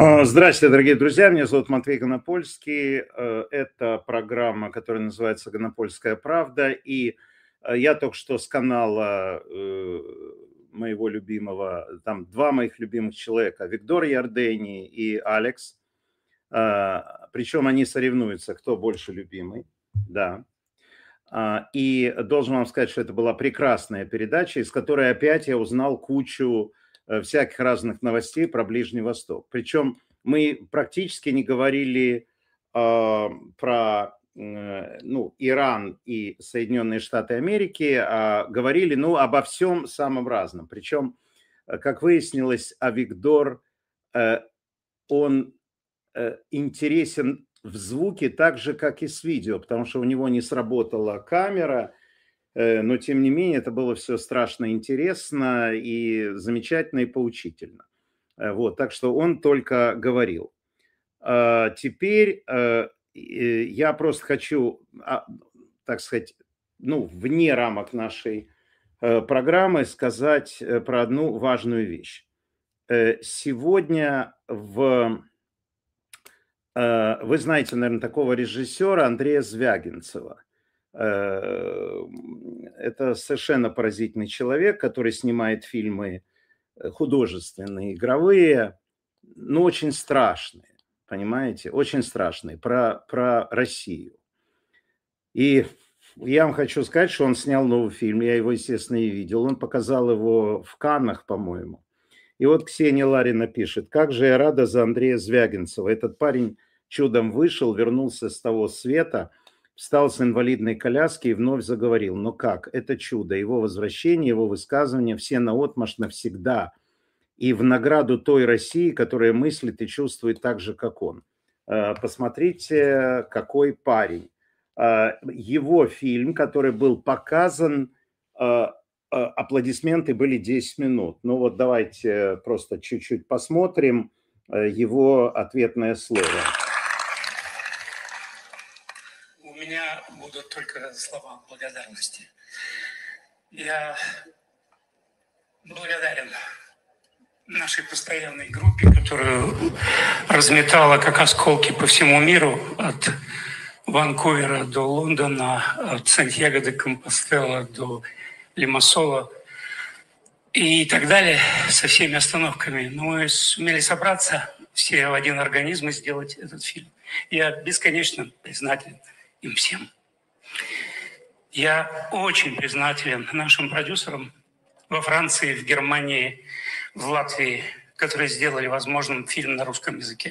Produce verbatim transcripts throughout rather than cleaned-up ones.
Здравствуйте, дорогие друзья, меня зовут Матвей Конопольский, это программа, которая называется «Конопольская правда», и я только что с канала моего любимого, там два моих любимых человека, Виктор Ярдени и Алекс, причем они соревнуются, кто больше любимый, да. И должен вам сказать, что это была прекрасная передача, из которой опять я узнал кучу всяких разных новостей про Ближний Восток. Причем мы практически не говорили э, про э, ну, Иран и Соединенные Штаты Америки, а говорили ну, обо всем самом разном. Причем, как выяснилось, Авигдор, э, он э, интересен в звуке так же, как и с видео, потому что у него не сработала камера, но, тем не менее, это было все страшно интересно и замечательно, и поучительно. Вот, так что он только говорил. Теперь я просто хочу, так сказать, ну, вне рамок нашей программы сказать про одну важную вещь. Сегодня в... Вы знаете, наверное, такого режиссера Андрея Звягинцева. Это совершенно поразительный человек, который снимает фильмы художественные, игровые, но очень страшные, понимаете, очень страшные, про, про Россию. И я вам хочу сказать, что он снял новый фильм, я его, естественно, и видел, он показал его в Каннах, по-моему. И вот Ксения Ларина пишет: как же я рада за Андрея Звягинцева, этот парень чудом вышел, вернулся с того света, встал с инвалидной коляски и вновь заговорил. Но как? Это чудо. Его возвращение, его высказывания все наотмашь навсегда. И в награду той России, которая мыслит и чувствует так же, как он. Посмотрите, какой парень. Его фильм, который был показан, аплодисменты были десять минут. Ну вот давайте просто чуть-чуть посмотрим его ответное слово. У меня будут только слова благодарности. Я благодарен нашей постоянной группе, которую разметала как осколки по всему миру, от Ванкувера до Лондона, от Сантьяго де Компостела до Лимассола и так далее, со всеми остановками. Но мы сумели собраться все в один организм и сделать этот фильм. Я бесконечно признателен им всем. Я очень признателен нашим продюсерам во Франции, в Германии, в Латвии, которые сделали возможным фильм на русском языке.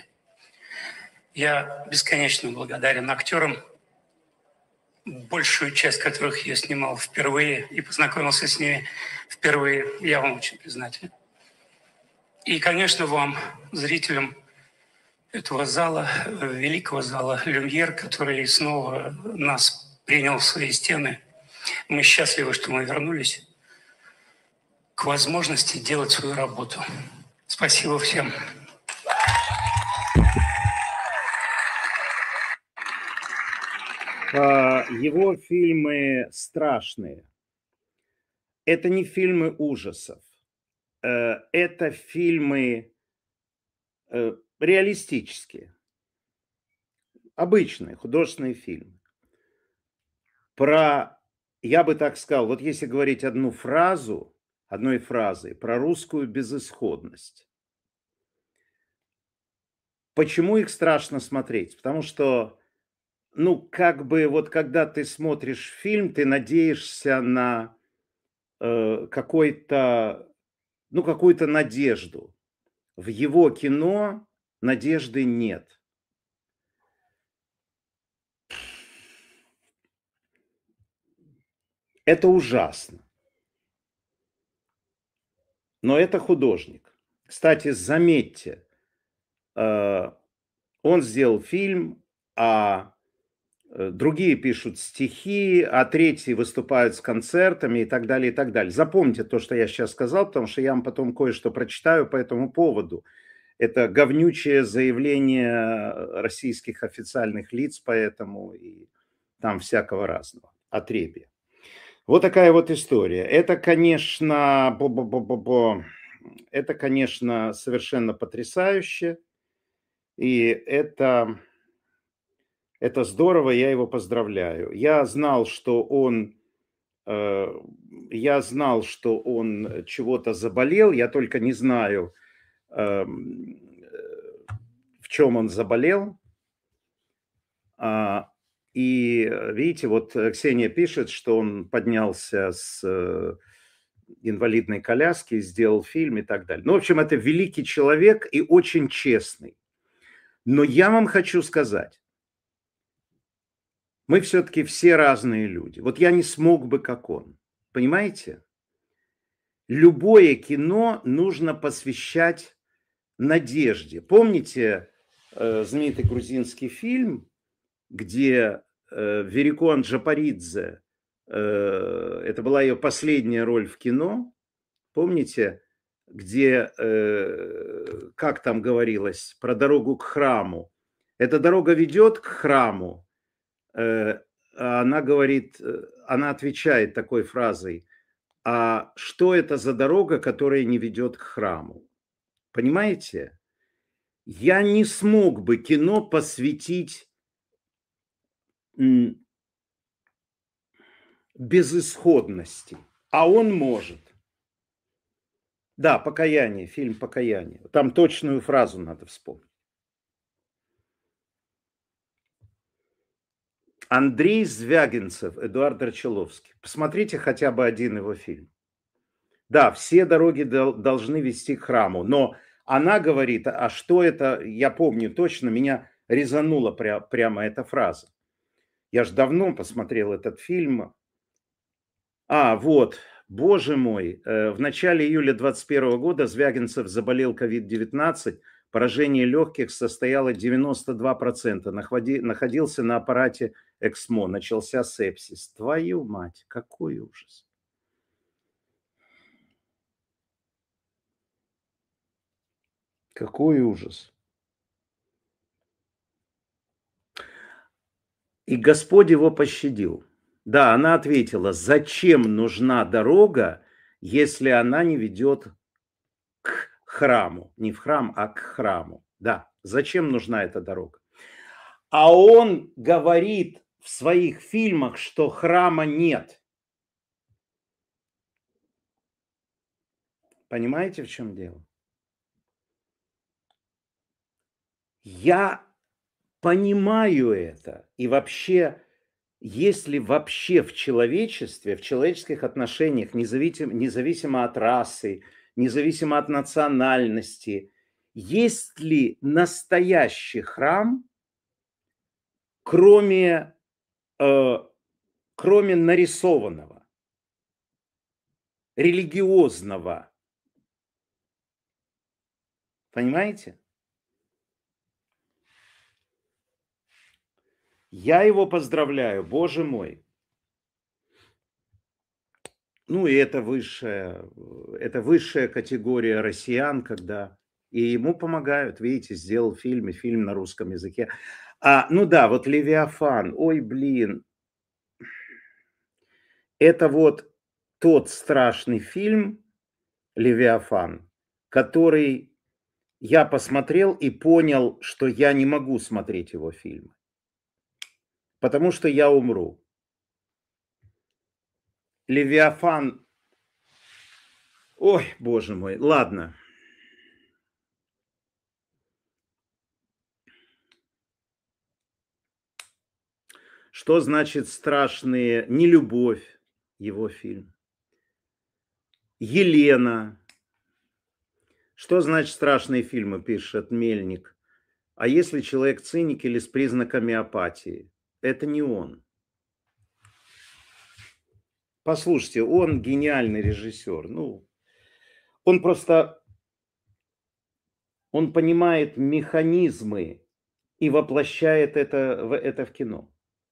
Я бесконечно благодарен актерам, большую часть которых я снимал впервые и познакомился с ними впервые. Я вам очень признателен. И, конечно, вам, зрителям этого зала, великого зала «Люмьер», который снова нас принял в свои стены. Мы счастливы, что мы вернулись к возможности делать свою работу. Спасибо всем. Его фильмы страшные. Это не фильмы ужасов. Это фильмы реалистические. Обычные художественные фильмы. Про, я бы так сказал, вот если говорить одну фразу, одной фразой, про русскую безысходность. Почему их страшно смотреть? Потому что, ну, как бы вот когда ты смотришь фильм, ты надеешься на э, какой-то, ну, какую-то надежду. В его кино надежды нет. Это ужасно. Но это художник. Кстати, заметьте, э, он сделал фильм, а другие пишут стихи, а третьи выступают с концертами и так далее, и так далее. Запомните то, что я сейчас сказал, потому что я вам потом кое-что прочитаю по этому поводу. Это говнючее заявление российских официальных лиц, поэтому и там всякого разного, отребья. Вот такая вот история. Это, конечно, бо-бо-бо-бо-бо, это, конечно, совершенно потрясающе. И это, это здорово, я его поздравляю. Я знал, что он, э, я знал, что он чего-то заболел, я только не знаю, эм, э, в чем он заболел. А, И видите, вот э, Ксения пишет, что он поднялся с э, инвалидной коляски, сделал фильм и так далее. Ну, в общем, это великий человек и очень честный. Но я вам хочу сказать, мы все-таки все разные люди. Вот я не смог бы, как он. Понимаете? Любое кино нужно посвящать надежде. Помните э, знаменитый грузинский фильм, где э, Верикон Джапаридзе, э, это была ее последняя роль в кино, помните, где, э, как там говорилось, про дорогу к храму. Эта дорога ведет к храму, э, а она говорит, э, она отвечает такой фразой: а что это за дорога, которая не ведет к храму? Понимаете? Я не смог бы кино посвятить м, безысходности, а он может. Да, «Покаяние», фильм «Покаяние». Там точную фразу надо вспомнить. Андрей Звягинцев, Эдуард Арчиловский. Посмотрите хотя бы один его фильм. Да, все дороги должны вести к храму, но она говорит, а что это, я помню точно, меня резанула пря- прямо эта фраза. Я же давно посмотрел этот фильм. А, вот, боже мой, э, в начале июля двадцать первого года Звягинцев заболел ковид девятнадцать, поражение легких состояло девяносто два процента, находи, находился на аппарате ЭКСМО, начался сепсис. Твою мать, какой ужас. Какой ужас. И Господь его пощадил. Да, она ответила, зачем нужна дорога, если она не ведет к храму? Не в храм, а к храму. Да, зачем нужна эта дорога? А он говорит в своих фильмах, что храма нет. Понимаете, в чем дело? Я понимаю это. И вообще, если вообще в человечестве, в человеческих отношениях, независимо, независимо от расы, независимо от национальности, есть ли настоящий храм, кроме, э, кроме нарисованного, религиозного? Понимаете? Я его поздравляю, боже мой. Ну, и это высшая, это высшая категория россиян, когда и ему помогают. Видите, сделал фильм, и фильм на русском языке. А, ну да, вот «Левиафан». Ой, блин. Это вот тот страшный фильм «Левиафан», который я посмотрел и понял, что я не могу смотреть его фильмы. Потому что я умру. «Левиафан». Ой, боже мой, ладно. Что значит страшные, нелюбовь, его фильм. Елена. Что значит страшные фильмы, пишет Мельник. А если человек циник или с признаками апатии? Это не он. Послушайте, он гениальный режиссер. Ну, он просто, он понимает механизмы и воплощает это, в- это в кино.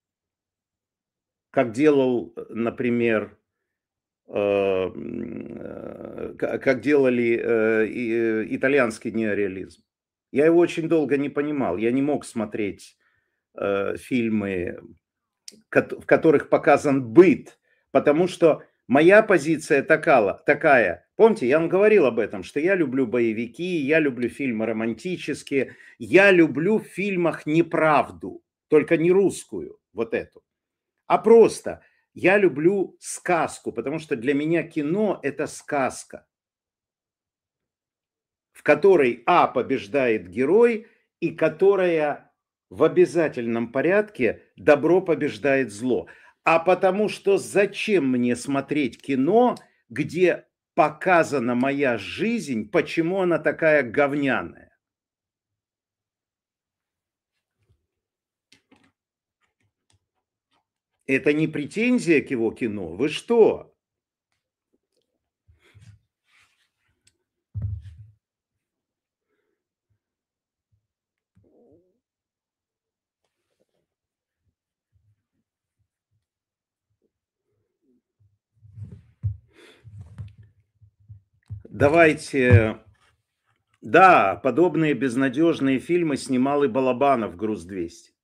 Как делал, например, э, м, э, ка- как делали э, и, э, итальянский неореализм. Я его очень долго не понимал. Я не мог смотреть э, фильмы, кот- в которых показан быт, потому что моя позиция такала, такая, Помните, я вам говорил об этом, что я люблю боевики, я люблю фильмы романтические, я люблю в фильмах неправду, только не русскую, вот эту, а просто я люблю сказку, потому что для меня кино – это сказка, в которой А побеждает герой и которая в обязательном порядке добро побеждает зло. А потому что зачем мне смотреть кино, где показана моя жизнь, почему она такая говняная? Это не претензия к его кино. Вы что? Давайте... Да, подобные безнадежные фильмы снимал и Балабанов, «Груз двести».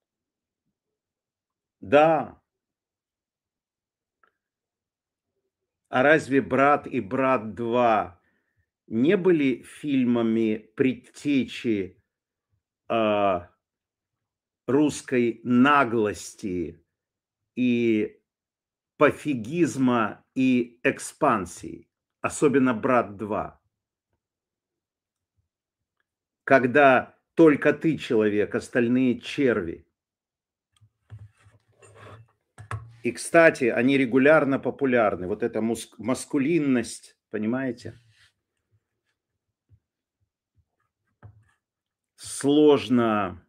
Да. А разве «Брат» и «Брат два» не были фильмами предтечи э, русской наглости и пофигизма и экспансии? Особенно «Брат два». Когда только ты человек, остальные черви. И, кстати, они регулярно популярны. Вот эта муск- маскулинность, понимаете? Сложно.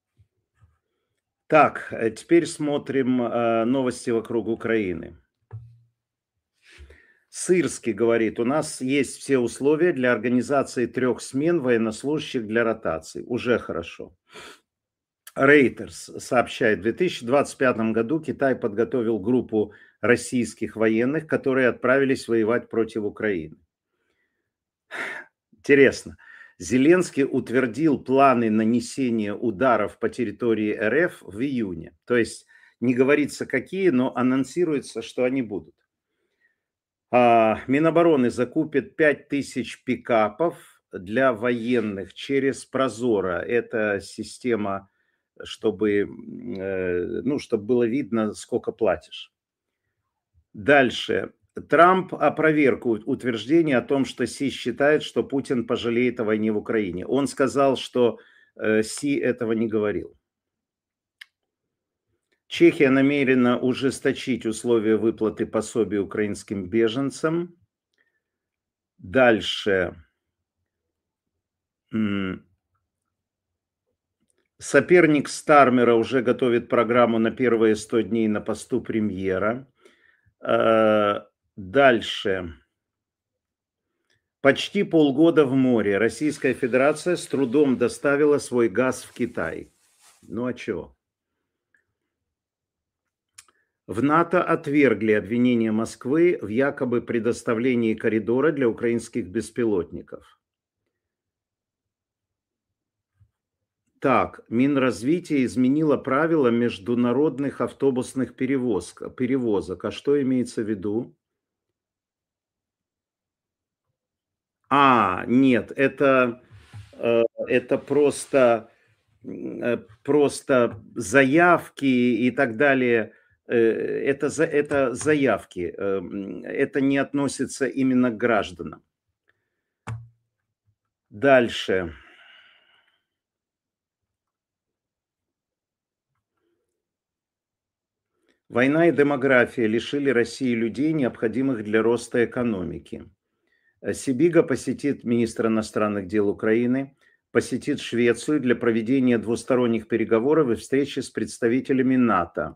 Так, теперь смотрим э, новости вокруг Украины. Сырский говорит, у нас есть все условия для организации трех смен военнослужащих для ротации. Уже хорошо. Рейтерс сообщает, в две тысячи двадцать пятом году Китай подготовил группу российских военных, которые отправились воевать против Украины. Интересно. Зеленский утвердил планы нанесения ударов по территории РФ в июне. То есть не говорится какие, но анонсируется, что они будут. Минобороны закупит пять тысяч пикапов для военных через Прозоро. Это система, чтобы, ну, чтобы было видно, сколько платишь. Дальше. Трамп опроверг утверждение о том, что Си считает, что Путин пожалеет о войне в Украине. Он сказал, что Си этого не говорил. Чехия намерена ужесточить условия выплаты пособий украинским беженцам. Дальше. Соперник Стармера уже готовит программу на первые сто дней на посту премьера. Дальше. Почти полгода в море. Российская Федерация с трудом доставила свой газ в Китай. Ну а чего? В НАТО отвергли обвинения Москвы в якобы предоставлении коридора для украинских беспилотников. Так, Минразвитие изменило правила международных автобусных перевозок. перевозок. А что имеется в виду? А, нет, это, это просто, просто заявки и так далее. Это, это заявки. Это не относится именно к гражданам. Дальше. Война и демография лишили России людей, необходимых для роста экономики. Сибига посетит министра иностранных дел Украины, посетит Швецию для проведения двусторонних переговоров и встречи с представителями НАТО.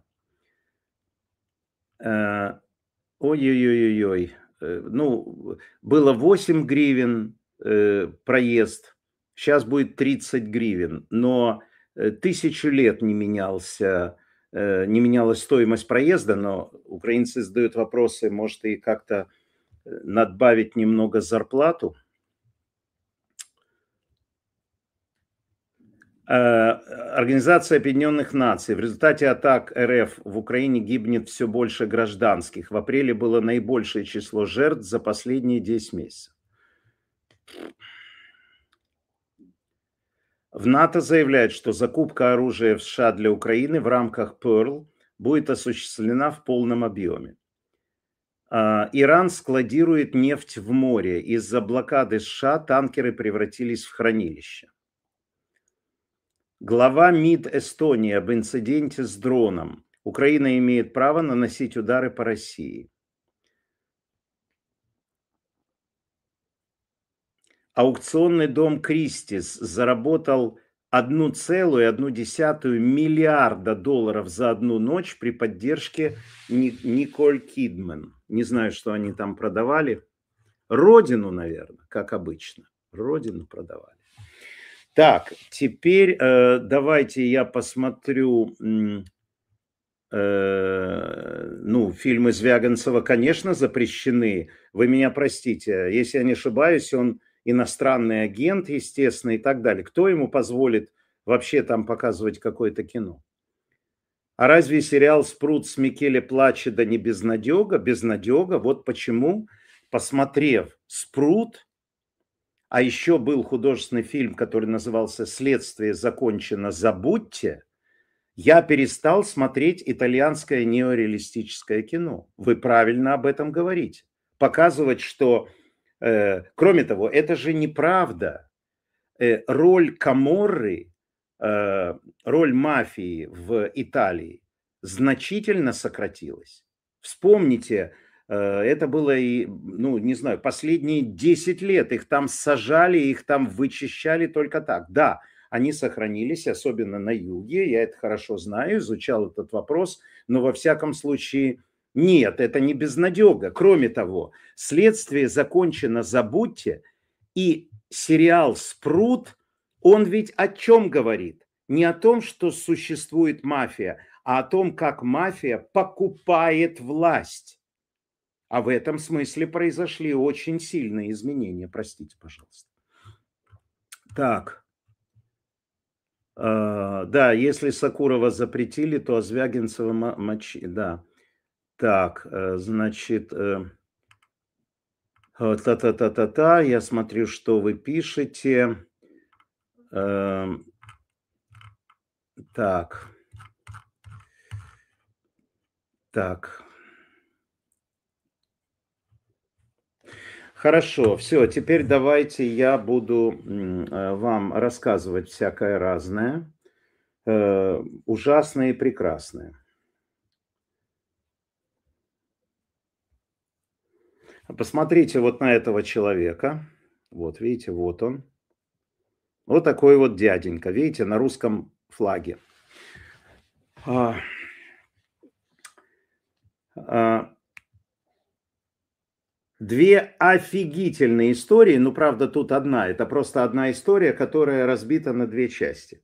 Ой-ой-ой-ой. Ну, было восемь гривен проезд, сейчас будет тридцать гривен, но тысячу лет не менялся, не менялась стоимость проезда, но украинцы задают вопросы, может и как-то надбавить немного зарплату. Организация Объединенных Наций. В результате атак РФ в Украине гибнет все больше гражданских. В апреле было наибольшее число жертв за последние десять месяцев. В НАТО заявляют, что закупка оружия в США для Украины в рамках Перл будет осуществлена в полном объеме. Иран складирует нефть в море. Из-за блокады США танкеры превратились в хранилище. Глава МИД Эстонии об инциденте с дроном. Украина имеет право наносить удары по России. Аукционный дом Кристис заработал одна целая одна десятая миллиарда долларов за одну ночь при поддержке Николь Кидман. Не знаю, что они там продавали. Родину, наверное, как обычно. Родину продавали. Так, теперь э, давайте я посмотрю, э, ну, фильмы Звягинцева, конечно, запрещены. Вы меня простите, если я не ошибаюсь, он иностранный агент, естественно, и так далее. Кто ему позволит вообще там показывать какое-то кино? А разве сериал «Спрут» с Микеле Плачеда не безнадега? Безнадега. Вот почему, посмотрев «Спрут», а еще был художественный фильм, который назывался «Следствие закончено, забудьте», я перестал смотреть итальянское неореалистическое кино. Вы правильно об этом говорите. Показывать, что, э, кроме того, это же неправда. Э, роль Каморры, э, роль мафии в Италии значительно сократилась. Вспомните, это было, и, ну, не знаю, последние десять лет их там сажали, их там вычищали только так. Да, они сохранились, особенно на юге, я это хорошо знаю, изучал этот вопрос, но во всяком случае нет, это не безнадега. Кроме того, «Следствие закончено, забудьте», и сериал «Спрут», он ведь о чем говорит? Не о том, что существует мафия, а о том, как мафия покупает власть. А в этом смысле произошли очень сильные изменения. Простите, пожалуйста. Так. Э, да, если Сакурова запретили, то Звягинцева мочи. Да. Так, э, значит... Э, та-та-та-та-та. Я смотрю, что вы пишете. Э, так. Так. Хорошо, все, теперь давайте я буду вам рассказывать всякое разное, э, ужасное и прекрасное. Посмотрите вот на этого человека. Вот, видите, вот он. Вот такой вот дяденька, видите, на русском флаге. А, а, Две офигительные истории, ну, правда, тут одна. Это просто одна история, которая разбита на две части.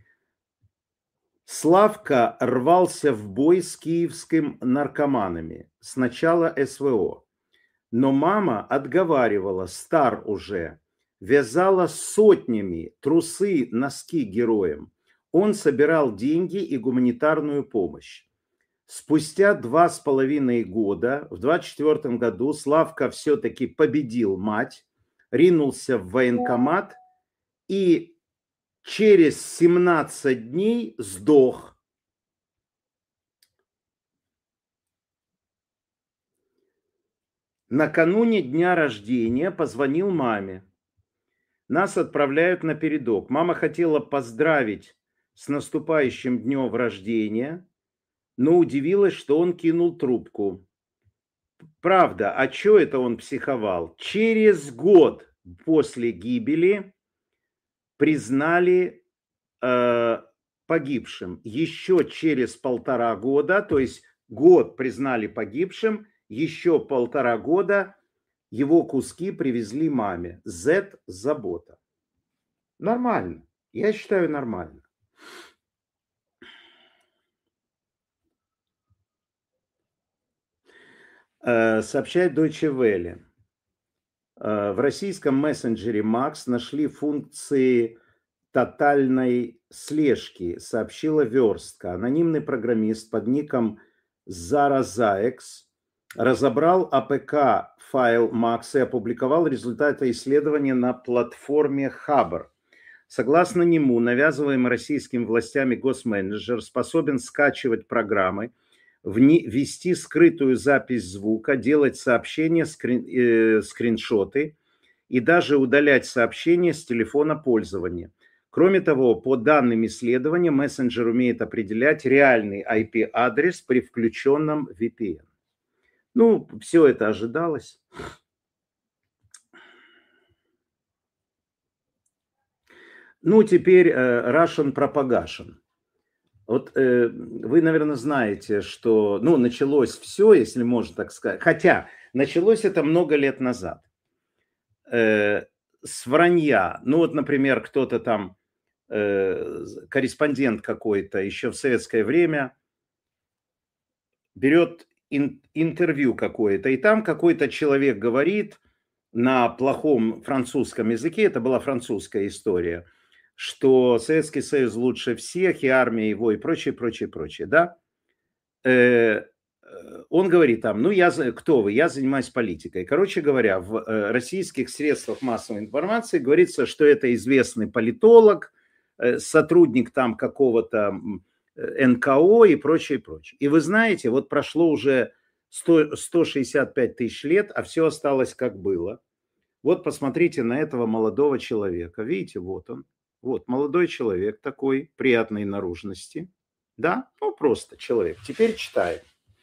Славка рвался в бой с киевским наркоманами с начала СВО. Но мама отговаривала, стар уже, вязала сотнями трусы, носки героям. Он собирал деньги и гуманитарную помощь. Спустя два с половиной года, в двадцать четвёртом году, Славка все-таки победил мать, ринулся в военкомат и через семнадцать дней сдох. Накануне дня рождения позвонил маме. Нас отправляют на передок. Мама хотела поздравить с наступающим днем рождения, но удивилась, что он кинул трубку. Правда, а что это он психовал? Через год после гибели признали э, погибшим. Еще через полтора года, то есть год признали погибшим, еще полтора года его куски привезли маме. Z забота. Нормально. Я считаю, нормально. Сообщает Deutsche Welle. В российском мессенджере Макс нашли функции тотальной слежки, сообщила Верстка. Анонимный программист под ником Заразаекс разобрал АПК-файл Макса и опубликовал результаты исследования на платформе Хабр. Согласно нему, навязываемый российскими властями госменеджер способен скачивать программы, вести скрытую запись звука, делать сообщения, скрин, э, скриншоты и даже удалять сообщения с телефона пользования. Кроме того, по данным исследования, мессенджер умеет определять реальный ай пи-адрес при включенном ви пи эн. Ну, все это ожидалось. Ну, теперь э, Russian Propagation. Вот э, вы, наверное, знаете, что, ну, началось все, если можно так сказать, хотя началось это много лет назад, э, с вранья. Ну, вот, например, кто-то там, э, корреспондент какой-то еще в советское время берет ин, интервью какое-то, и там какой-то человек говорит на плохом французском языке, это была французская история, что Советский Союз лучше всех, и армия его, и прочее, прочее, прочее, да? Э, он говорит там, ну, я, кто вы? Я занимаюсь политикой. Короче говоря, в э, российских средствах массовой информации говорится, что это известный политолог, э, сотрудник там какого-то эн ка о и прочее, прочее. И вы знаете, вот прошло уже сто, сто шестьдесят пять тысяч лет, а все осталось как было. Вот посмотрите на этого молодого человека. Видите, вот он. Вот, молодой человек такой, приятной наружности. Да, ну просто человек. Теперь читаем.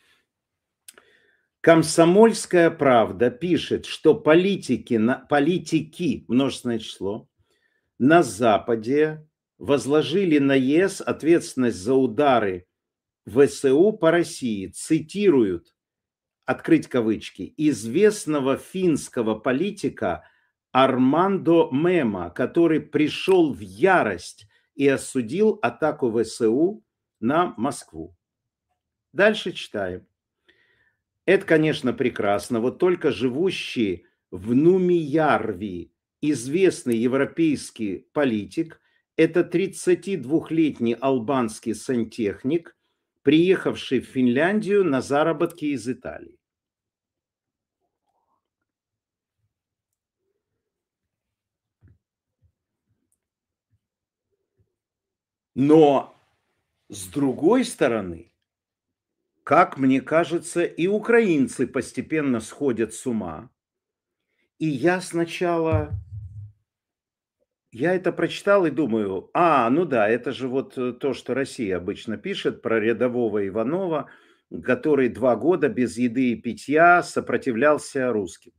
Комсомольская правда пишет, что политики, политики, множественное число, на Западе возложили на ЕС ответственность за удары вэ эс у по России. Цитируют, открыть кавычки, известного финского политика Армандо Мема, который пришел в ярость и осудил атаку вэ эс у на Москву. Дальше читаем. Это, конечно, прекрасно. Вот только живущий в Нумиярви известный европейский политик, это тридцатидвухлетний албанский сантехник, приехавший в Финляндию на заработки из Италии. Но с другой стороны, как мне кажется, и украинцы постепенно сходят с ума. И я сначала, я это прочитал и думаю, а, ну да, это же вот то, что Россия обычно пишет про рядового Иванова, который два года без еды и питья сопротивлялся русским.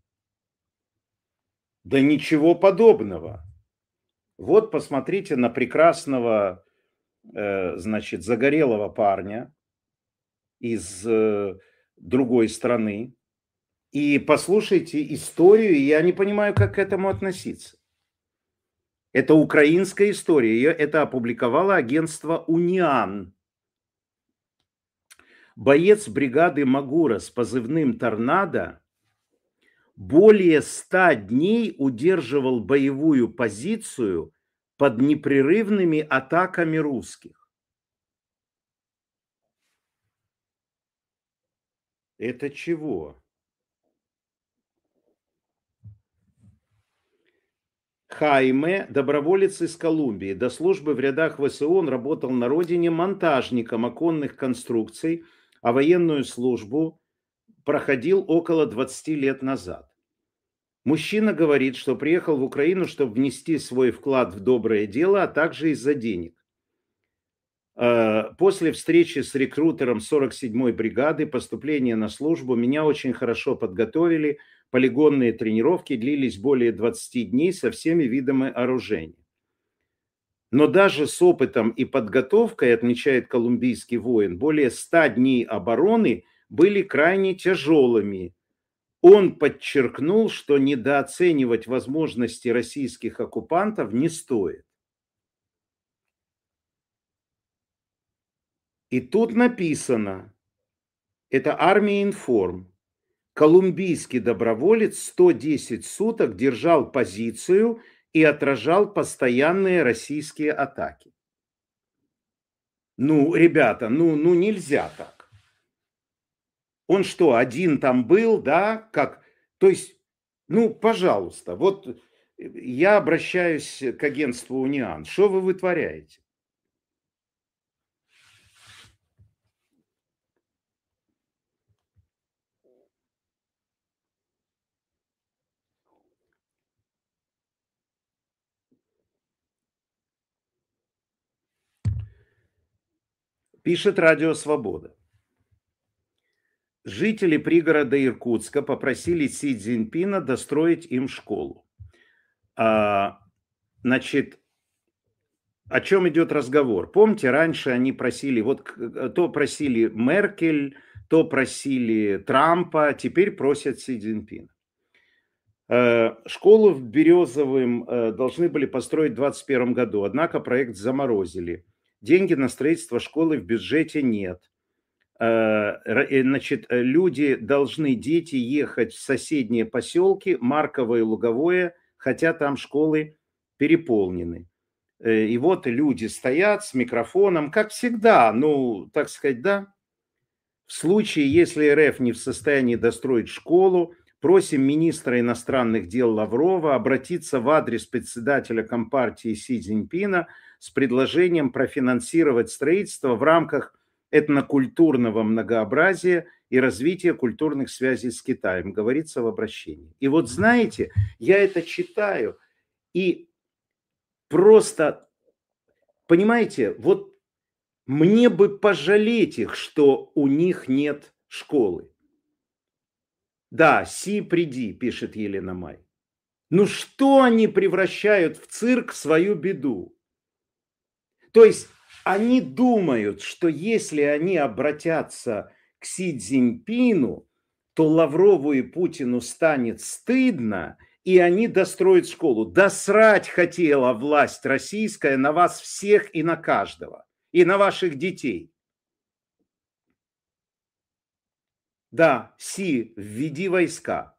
Да ничего подобного. Вот посмотрите на прекрасного, значит, загорелого парня из другой страны и послушайте историю, и я не понимаю, как к этому относиться. Это украинская история, ее это опубликовало агентство «Униан». Боец бригады Магура с позывным «Торнадо» более ста дней удерживал боевую позицию под непрерывными атаками русских. Это чего? Хайме, доброволец из Колумбии. До службы в рядах вэ эс у он работал на родине монтажником оконных конструкций, а военную службу проходил около двадцати лет назад. Мужчина говорит, что приехал в Украину, чтобы внести свой вклад в доброе дело, а также из-за денег. После встречи с рекрутером сорок седьмой бригады, поступления на службу, меня очень хорошо подготовили. Полигонные тренировки длились более двадцати дней со всеми видами оружия. Но даже с опытом и подготовкой, отмечает колумбийский воин, более ста дней обороны были крайне тяжелыми. Он подчеркнул, что недооценивать возможности российских оккупантов не стоит. И тут написано, это Армия Информ, колумбийский доброволец сто десять суток держал позицию и отражал постоянные российские атаки. Ну, ребята, ну, ну нельзя так. Он что, один там был, да, как, то есть, ну, пожалуйста, вот я обращаюсь к агентству Униан, что вы вытворяете? Пишет Радио Свобода. Жители пригорода Иркутска попросили Си Цзиньпина достроить им школу. А, значит, о чем идет разговор? Помните, раньше они просили, вот то просили Меркель, то просили Трампа, теперь просят Си Цзиньпина. Школу в Березовом должны были построить в двадцать первом году, однако проект заморозили. Деньги на строительство школы в бюджете нет. Значит, люди должны, дети, ехать в соседние поселки, Марково и Луговое, хотя там школы переполнены. И вот люди стоят с микрофоном, как всегда, ну, так сказать, да. В случае, если РФ не в состоянии достроить школу, просим министра иностранных дел Лаврова обратиться в адрес председателя Компартии Си Цзиньпина с предложением профинансировать строительство в рамках этнокультурного многообразия и развития культурных связей с Китаем, говорится в обращении. И вот знаете, я это читаю и просто, понимаете, вот мне бы пожалеть их, что у них нет школы. Да, Си, приди, пишет Елена Май. Ну что они превращают в цирк свою беду? То есть они думают, что если они обратятся к Си Цзиньпину, то Лаврову и Путину станет стыдно, и они достроят школу. Да срать хотела власть российская на вас всех и на каждого, и на ваших детей. Да, Си, введи войска.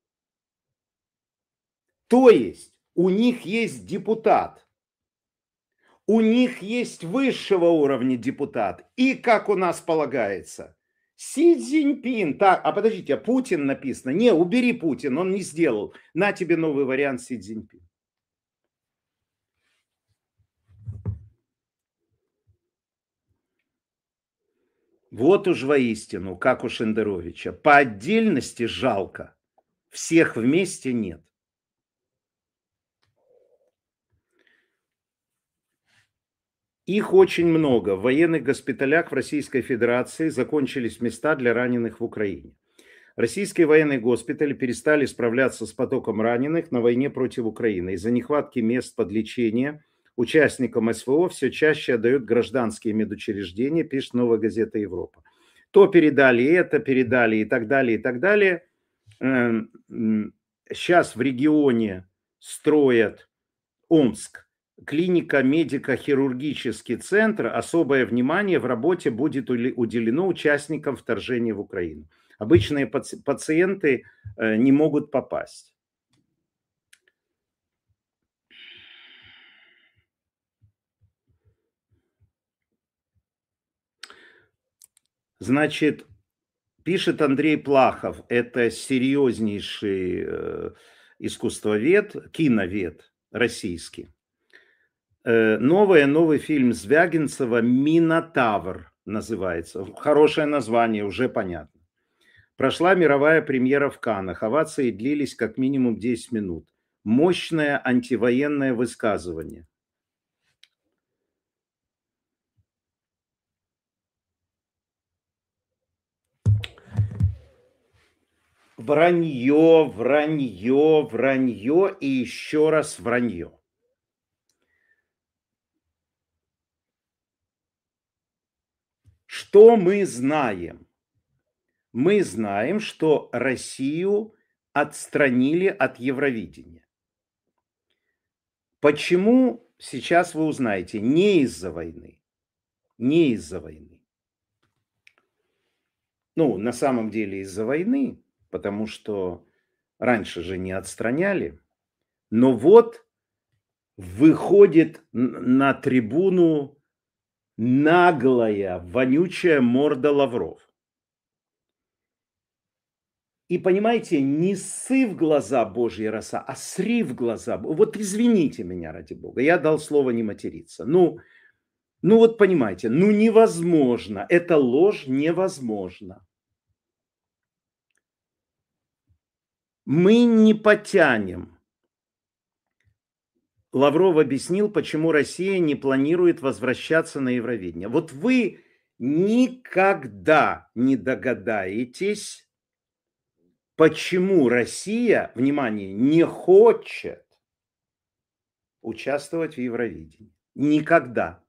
То есть у них есть депутат, у них есть высшего уровня депутат. И как у нас полагается, Си Цзиньпин, так, а подождите, а Путин написано. Не, убери Путин, он не сделал. На тебе новый вариант Си Цзиньпин. Вот уж воистину, как у Шендеровича. По отдельности жалко, всех вместе нет. Их очень много. В военных госпиталях в Российской Федерации закончились места для раненых в Украине. Российские военные госпитали перестали справляться с потоком раненых на войне против Украины. Из-за нехватки мест под лечение участникам СВО все чаще отдают гражданские медучреждения, пишет «Новая газета Европа». То передали это, передали и так далее, и так далее. Сейчас в регионе строят Омск. Клиника медико-хирургический центр, особое внимание в работе будет уделено участникам вторжения в Украину. Обычные пациенты не могут попасть. Значит, пишет Андрей Плахов, это серьезнейший искусствовед, киновед российский. Новое, новый фильм Звягинцева «Минотавр» называется. Хорошее название, уже понятно. Прошла мировая премьера в Каннах. Овации длились как минимум десять минут. Мощное антивоенное высказывание. Вранье, вранье, вранье и еще раз вранье. Что мы знаем? Мы знаем, что Россию отстранили от Евровидения. Почему, сейчас вы узнаете, не из-за войны. Не из-за войны. Ну, на самом деле из-за войны, потому что раньше же не отстраняли. Но вот выходит на трибуну наглая, вонючая морда Лавров. И понимаете, не ссы в глаза Божьи роса, а сри в глаза. Вот извините меня, ради Бога, я дал слово не материться. Ну, ну вот понимаете, ну невозможно, эта ложь невозможна. Мы не потянем. Лавров объяснил, почему Россия не планирует возвращаться на Евровидение. Вот вы никогда не догадаетесь, почему Россия, внимание, не хочет участвовать в Евровидении. Никогда.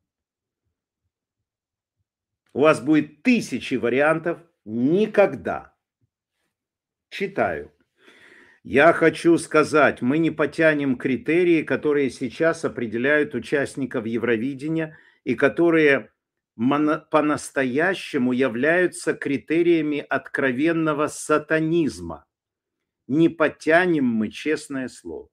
У вас будет тысячи вариантов. Никогда. Читаю. Я хочу сказать, мы не потянем критерии, которые сейчас определяют участников Евровидения и которые по-настоящему являются критериями откровенного сатанизма. Не потянем мы, честное слово.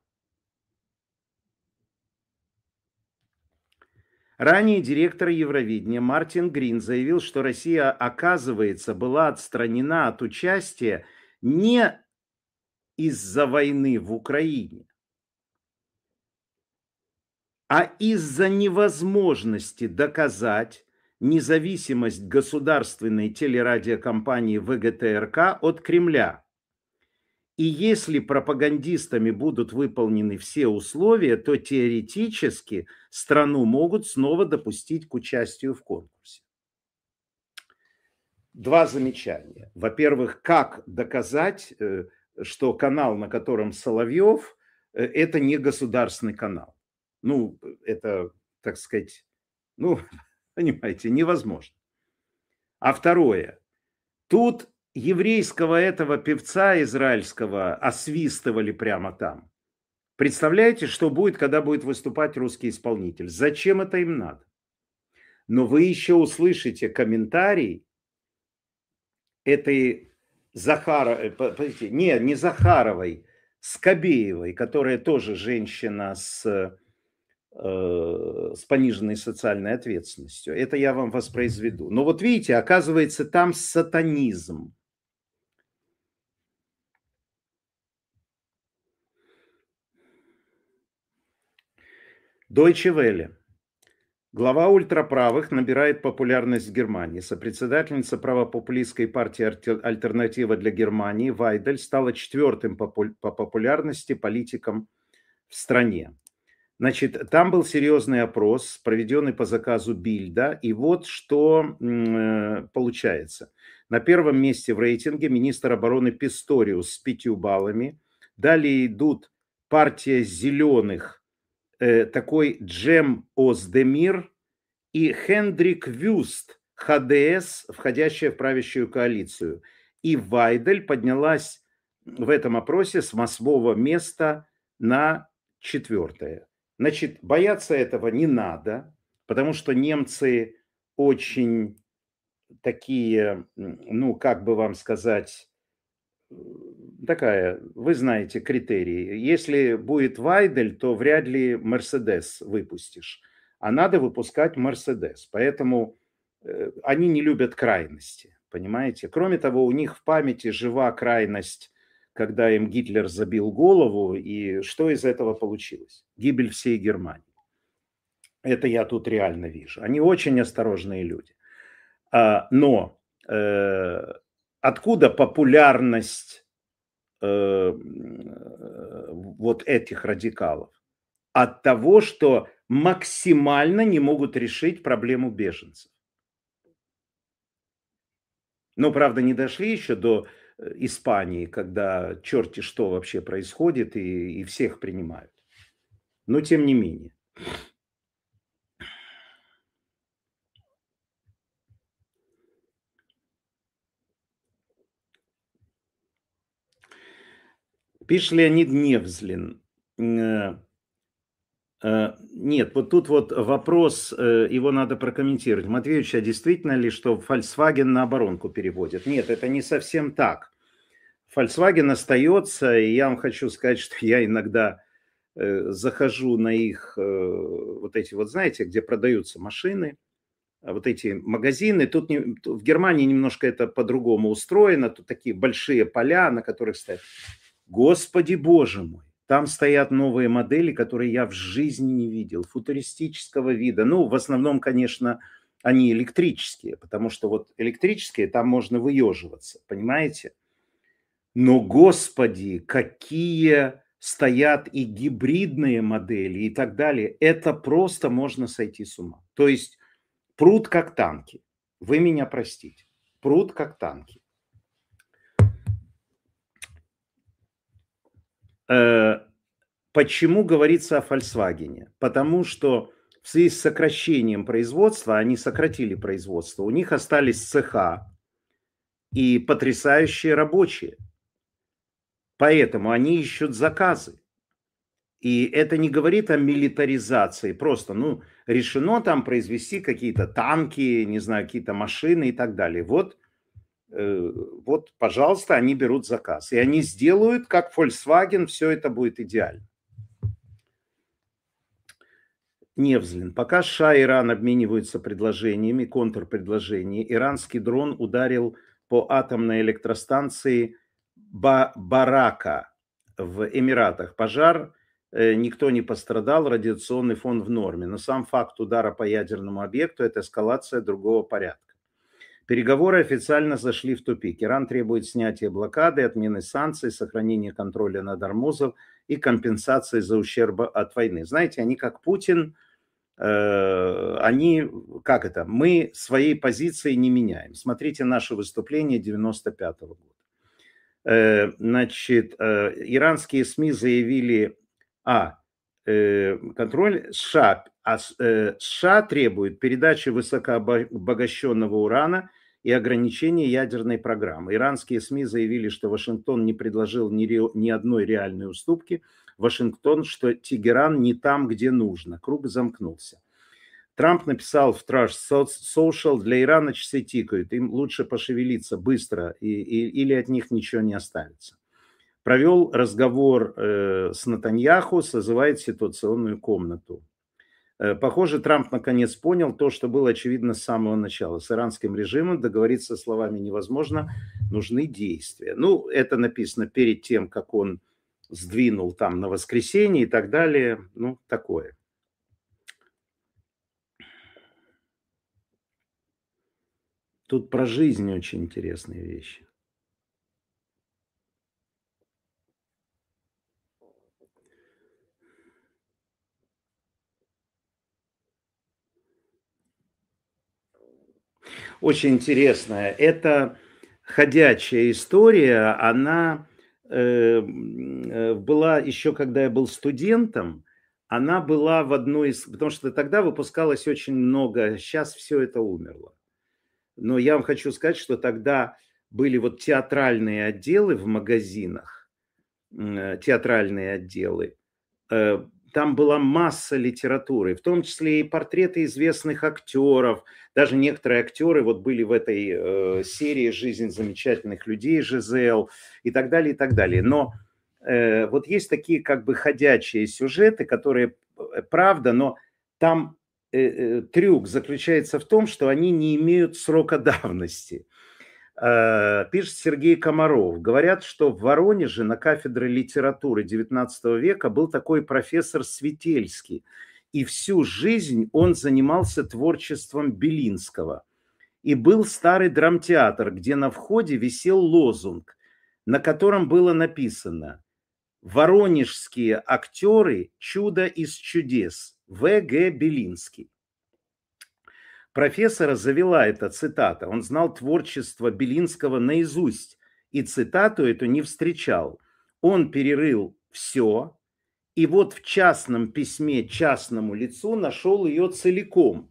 Ранее директор Евровидения Мартин Грин заявил, что Россия, оказывается, была отстранена от участия не из-за войны в Украине, а из-за невозможности доказать независимость государственной телерадиокомпании ВГТРК от Кремля. И если пропагандистами будут выполнены все условия, то теоретически страну могут снова допустить к участию в конкурсе. Два замечания. Во-первых, как доказать, что канал, на котором Соловьев, это не государственный канал. Ну, это, так сказать, ну, понимаете, невозможно. А второе, тут еврейского этого певца израильского освистывали прямо там. Представляете, что будет, когда будет выступать русский исполнитель? Зачем это им надо? Но вы еще услышите комментарий этой Захара, подождите, не, не Захаровой, Скобеевой, которая тоже женщина с, э, с пониженной социальной ответственностью. Это я вам воспроизведу. Но вот видите, оказывается, там сатанизм. Deutsche Welle. Глава ультраправых набирает популярность в Германии. Сопредседательница правопопулистской партии «Альтернатива для Германии» Вайдель стала четвертым по популярности политиком в стране. Значит, там был серьезный опрос, проведенный по заказу Бильда, и вот что э, получается. На первом месте в рейтинге министр обороны Писториус с пятью баллами. Далее идут партия зеленых, такой Джем Оздемир и Хендрик Вюст, ХДС, входящая в правящую коалицию. И Вайдель поднялась в этом опросе с восьмого места на четвертое. Значит, бояться этого не надо, потому что немцы очень такие, ну, как бы вам сказать, такая, вы знаете, критерии. Если будет Вайдель, то вряд ли Мерседес выпустишь. А надо выпускать Мерседес. Поэтому э, они не любят крайности, понимаете? Кроме того, у них в памяти жива крайность, когда им Гитлер забил голову, и что из этого получилось? Гибель всей Германии. Это я тут реально вижу. Они очень осторожные люди. А, но э, откуда популярность э, вот этих радикалов? От того, что максимально не могут решить проблему беженцев. Ну, правда, не дошли еще до Испании, когда черти что вообще происходит, и, и всех принимают. Но тем не менее. Пишет Леонид Невзлин. Нет, вот тут вот вопрос, его надо прокомментировать. Матвеевич, а действительно ли, что Volkswagen на оборонку переводят? Нет, это не совсем так. Volkswagen остается, и я вам хочу сказать, что я иногда захожу на их вот эти вот, знаете, где продаются машины, вот эти магазины. Тут не, в Германии немножко это по-другому устроено. Тут такие большие поля, на которых стоят. Господи боже мой, там стоят новые модели, которые я в жизни не видел, футуристического вида. Ну, в основном, конечно, они электрические, потому что вот электрические, там можно выеживаться, понимаете? Но, господи, какие стоят и гибридные модели и так далее. Это просто можно сойти с ума. То есть прут как танки. Вы меня простите. Прут как танки. Почему говорится о Volkswagen? Потому что в связи с сокращением производства, они сократили производство, у них остались цеха и потрясающие рабочие. Поэтому они ищут заказы. И это не говорит о милитаризации. Просто, ну, решено там произвести какие-то танки, не знаю, какие-то машины и так далее. Вот, э, вот, пожалуйста, они берут заказ. И они сделают, как Volkswagen, все это будет идеально. Невзлин. Пока США и Иран обмениваются предложениями, контрпредложениями, иранский дрон ударил по атомной электростанции Ба- Барака в Эмиратах. Пожар, э, никто не пострадал, радиационный фон в норме. Но сам факт удара по ядерному объекту – это эскалация другого порядка. Переговоры официально зашли в тупик. Иран требует снятия блокады, отмены санкций, сохранения контроля над Ормузом и компенсации за ущерб от войны. Знаете, они как Путин, э, они, как это, мы своей позиции не меняем. Смотрите наше выступление девяносто пятого года. Э, значит, э, иранские СМИ заявили, а, э, контроль США, а э, США требует передачи высокообогащенного урана и ограничения ядерной программы. Иранские СМИ заявили, что Вашингтон не предложил ни, ре, ни одной реальной уступки. Вашингтон, что Тегеран не там, где нужно. Круг замкнулся. Трамп написал в Trash Social: для Ирана часы тикают, им лучше пошевелиться быстро, и, и, или от них ничего не останется. Провел разговор э, с Нетаньяху, созывает ситуационную комнату. Э, похоже, Трамп наконец понял то, что было очевидно с самого начала. С иранским режимом договориться словами невозможно, нужны действия. Ну, это написано перед тем, как он сдвинул там на воскресенье и так далее. Ну, такое. Тут про жизнь очень интересные вещи. Очень интересная. Это ходячая история. Она э, была еще, когда я был студентом, она была в одной из... Потому что тогда выпускалось очень много, сейчас все это умерло. Но я вам хочу сказать, что тогда были вот театральные отделы в магазинах, театральные отделы. Там была масса литературы, в том числе и портреты известных актеров. Даже некоторые актеры вот были в этой э, серии «Жизнь замечательных людей», Жизел и так далее, и так далее. Но э, вот есть такие как бы ходячие сюжеты, которые правда, но там э, э, трюк заключается в том, что они не имеют срока давности. Пишет Сергей Комаров. Говорят, что в Воронеже на кафедре литературы девятнадцатого века был такой профессор Светельский. И всю жизнь он занимался творчеством Белинского. И был старый драмтеатр, где на входе висел лозунг, на котором было написано: «Воронежские актеры – чудо из чудес. В Г Белинский». Профессора завела эта цитата. Он знал творчество Белинского наизусть и цитату эту не встречал. Он перерыл все, и вот в частном письме частному лицу нашел ее целиком.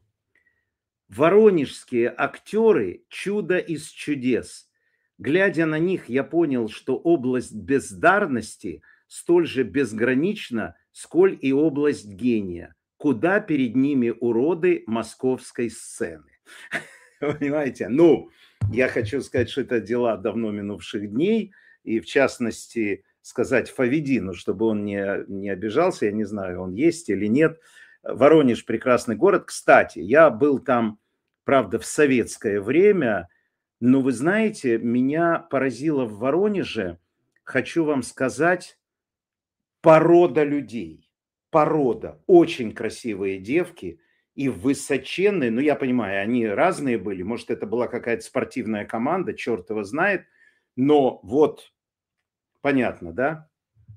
Воронежские актеры – чудо из чудес. Глядя на них, я понял, что область бездарности столь же безгранична, сколь и область гения. Куда перед ними уроды московской сцены. Понимаете? Ну, я хочу сказать, что это дела давно минувших дней. И в частности, сказать Фавидину, чтобы он не, не обижался, я не знаю, он есть или нет. Воронеж – прекрасный город. Кстати, я был там, правда, в советское время, но вы знаете, меня поразило в Воронеже, хочу вам сказать, порода людей. Порода. Очень красивые девки и высоченные. Ну, я понимаю, они разные были. Может, это была какая-то спортивная команда, черт его знает. Но вот, понятно, да?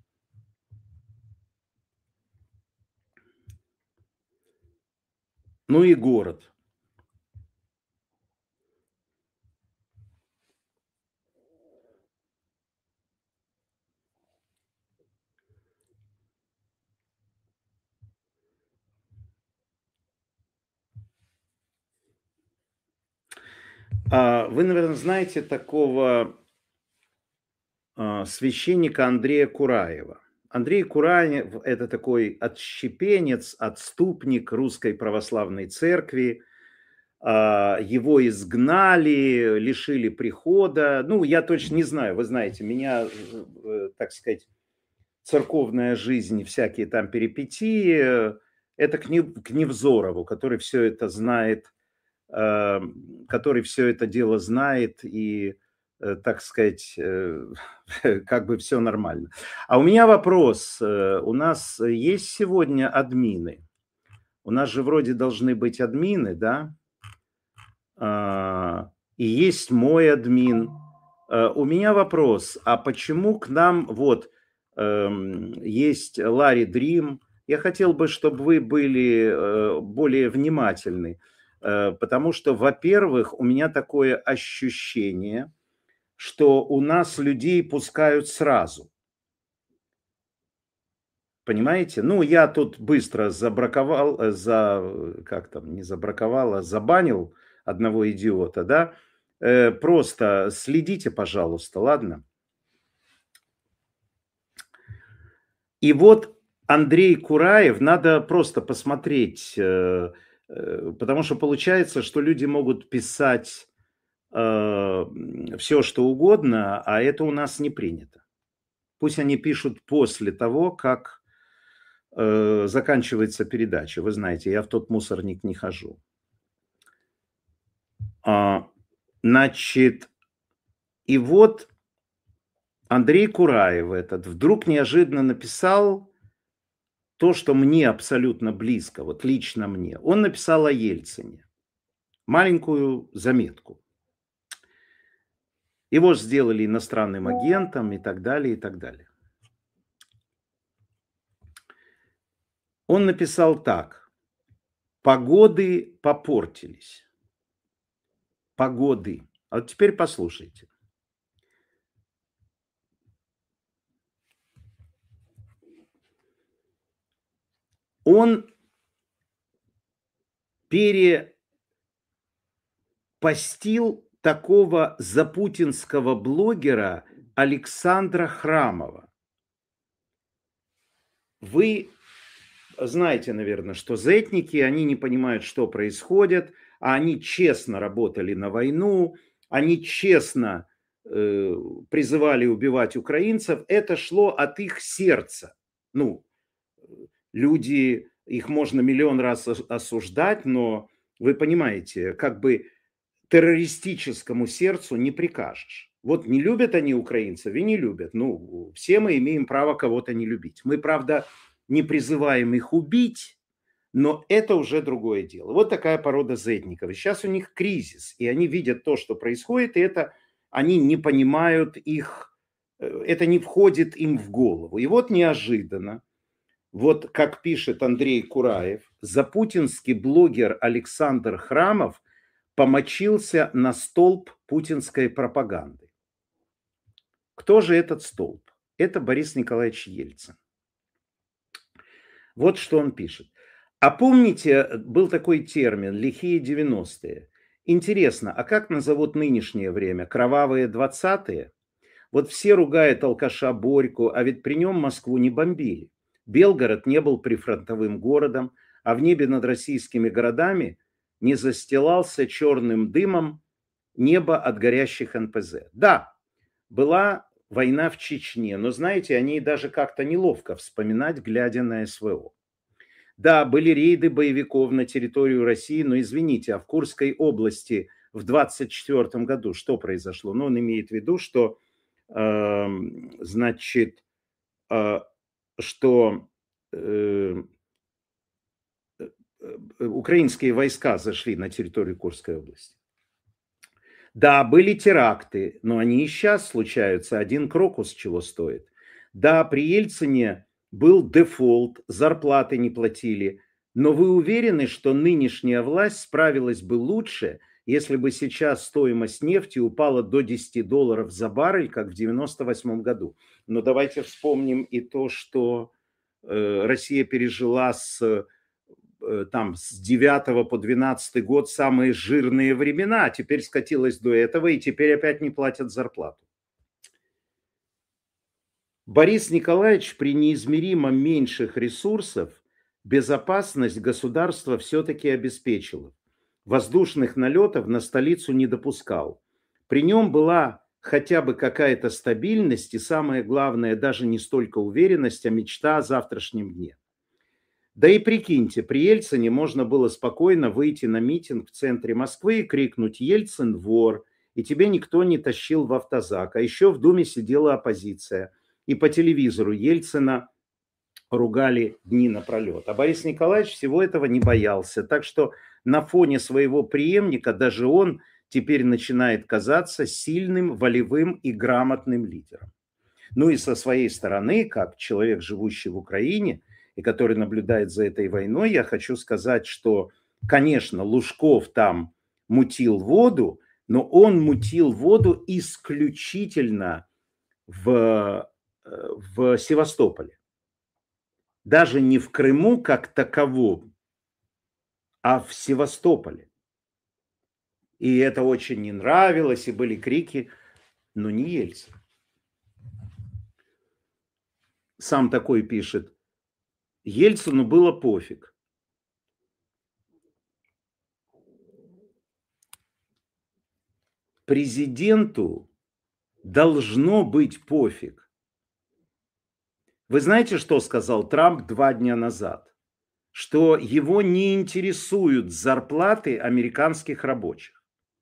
Ну и город. Вы, наверное, знаете такого священника Андрея Кураева. Андрей Кураев – это такой отщепенец, отступник Русской Православной Церкви. Его изгнали, лишили прихода. Ну, я точно не знаю, вы знаете, меня, так сказать, церковная жизнь, всякие там перипетии. Это к Невзорову, который все это знает, который все это дело знает и, так сказать, как бы все нормально. А у меня вопрос. У нас есть сегодня админы? У нас же вроде должны быть админы, да? И есть мой админ. У меня вопрос. А почему к нам вот есть Ларри Дрим? Я хотел бы, чтобы вы были более внимательны. Потому что, во-первых, у меня такое ощущение, что у нас людей пускают сразу. Понимаете? Ну, я тут быстро забраковал, за, как там, не забраковал, а забанил одного идиота, да? Просто следите, пожалуйста, ладно? И вот Андрей Кураев, надо просто посмотреть... Потому что получается, что люди могут писать э, все, что угодно, а это у нас не принято. Пусть они пишут после того, как э, заканчивается передача. Вы знаете, я в тот мусорник не хожу. А, значит, и вот Андрей Кураев этот вдруг неожиданно написал то, что мне абсолютно близко, вот лично мне. Он написал о Ельцине. Маленькую заметку. Его сделали иностранным агентом и так далее, и так далее. Он написал так. Погоды попортились. Погоды. А вот теперь послушайте. Он перепостил такого запутинского блогера Александра Храмова. Вы знаете, наверное, что зетники, они не понимают, что происходит, а они честно работали на войну, они честно э, призывали убивать украинцев. Это шло от их сердца. Ну, люди, их можно миллион раз осуждать, но вы понимаете, как бы террористическому сердцу не прикажешь. Вот не любят они украинцев и не любят. Ну, все мы имеем право кого-то не любить. Мы, правда, не призываем их убить, но это уже другое дело. Вот такая порода зетников. И сейчас у них кризис, и они видят то, что происходит, и это они не понимают их, это не входит им в голову. И вот неожиданно, вот как пишет Андрей Кураев, запутинский блогер Александр Храмов помочился на столб путинской пропаганды. Кто же этот столб? Это Борис Николаевич Ельцин. Вот что он пишет. А помните, был такой термин «лихие девяностые». Интересно, а как назовут нынешнее время? Кровавые двадцатые? Вот все ругают алкаша Борьку, а ведь при нем Москву не бомбили. Белгород не был прифронтовым городом, а в небе над российскими городами не застилался черным дымом небо от горящих эн пэ зэ. Да, была война в Чечне. Но знаете, они даже как-то неловко вспоминать, глядя на СВО. Да, были рейды боевиков на территорию России, но извините, а в Курской области в двадцать четвёртом году что произошло? Ну, он имеет в виду, что, э, значит, э, что э, украинские войска зашли на территорию Курской области. Да, были теракты, но они и сейчас случаются. Один Крокус чего стоит. Да, при Ельцине был дефолт, зарплаты не платили. Но вы уверены, что нынешняя власть справилась бы лучше, если бы сейчас стоимость нефти упала до десяти долларов за баррель, как в девяносто восьмом году? Но давайте вспомним и то, что э, Россия пережила с там с девятого по двенадцатый год самые жирные времена, теперь скатилась до этого и теперь опять не платят зарплату. Борис Николаевич при неизмеримо меньших ресурсах безопасность государства все-таки обеспечило. Воздушных налетов на столицу не допускал. При нем была хотя бы какая-то стабильность и, самое главное, даже не столько уверенность, а мечта о завтрашнем дне. Да и прикиньте, при Ельцине можно было спокойно выйти на митинг в центре Москвы и крикнуть «Ельцин вор», и тебе никто не тащил в автозак. А еще в Думе сидела оппозиция, и по телевизору Ельцина ругали дни напролет. А Борис Николаевич всего этого не боялся. Так что на фоне своего преемника даже он теперь начинает казаться сильным, волевым и грамотным лидером. Ну и со своей стороны, как человек, живущий в Украине, и который наблюдает за этой войной, я хочу сказать, что, конечно, Лужков там мутил воду, но он мутил воду исключительно в, в Севастополе. Даже не в Крыму как таковом, а в Севастополе. И это очень не нравилось, и были крики, но не Ельцин. Сам такой пишет: Ельцину было пофиг. Президенту должно быть пофиг. Вы знаете, что сказал Трамп два дня назад? Что его не интересуют зарплаты американских рабочих.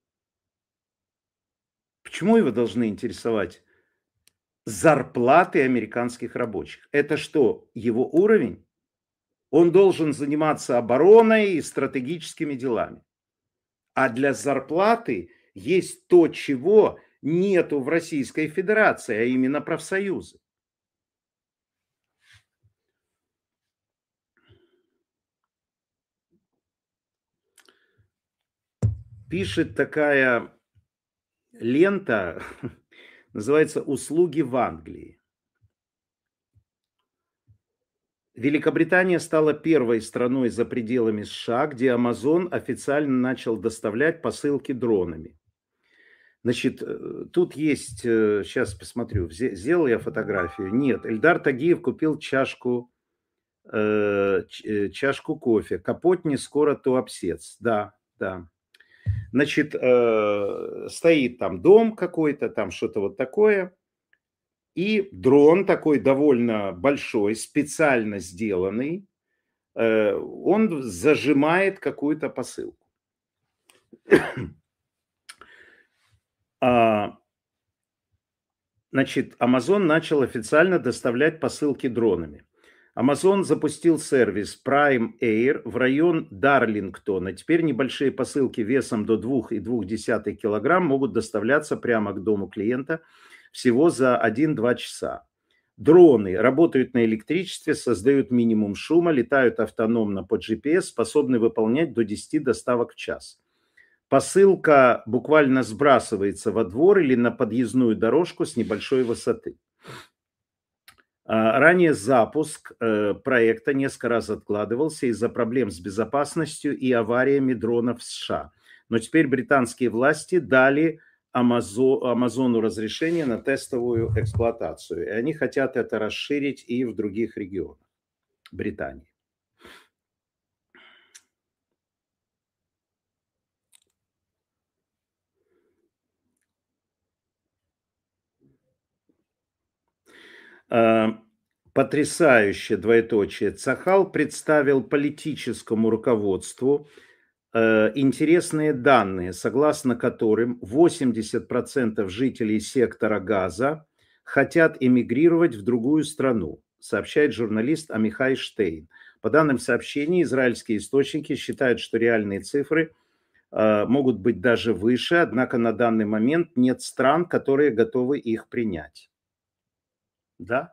Почему его должны интересовать зарплаты американских рабочих? Это что, его уровень? Он должен заниматься обороной и стратегическими делами. А для зарплаты есть то, чего нету в Российской Федерации, а именно профсоюзы. Пишет такая лента, называется «Услуги в Англии». Великобритания стала первой страной за пределами США, где Amazon официально начал доставлять посылки дронами. Значит, тут есть, сейчас посмотрю, сделал я фотографию? Нет, Эльдар Тагиев купил чашку, э, чашку кофе. Капот не скоро то обсец. Да, да. Значит, э, стоит там дом какой-то, там что-то вот такое. И дрон такой довольно большой, специально сделанный, э, он зажимает какую-то посылку. а, значит, Amazon начал официально доставлять посылки дронами. Amazon запустил сервис Prime Air в район Дарлингтона. Теперь небольшие посылки весом до двух и двух десятых килограмм могут доставляться прямо к дому клиента всего за один-два часа. Дроны работают на электричестве, создают минимум шума, летают автономно по джи пи эс, способны выполнять до десяти доставок в час. Посылка буквально сбрасывается во двор или на подъездную дорожку с небольшой высоты. Ранее запуск проекта несколько раз откладывался из-за проблем с безопасностью и авариями дронов в США. Но теперь британские власти дали Амазону разрешение на тестовую эксплуатацию. И они хотят это расширить и в других регионах Британии. Потрясающе, двоеточие. Цахал представил политическому руководству интересные данные, согласно которым восемьдесят процентов жителей сектора Газа хотят эмигрировать в другую страну, сообщает журналист Амихай Штейн. По данным сообщений, израильские источники считают, что реальные цифры могут быть даже выше, однако на данный момент нет стран, которые готовы их принять. Да?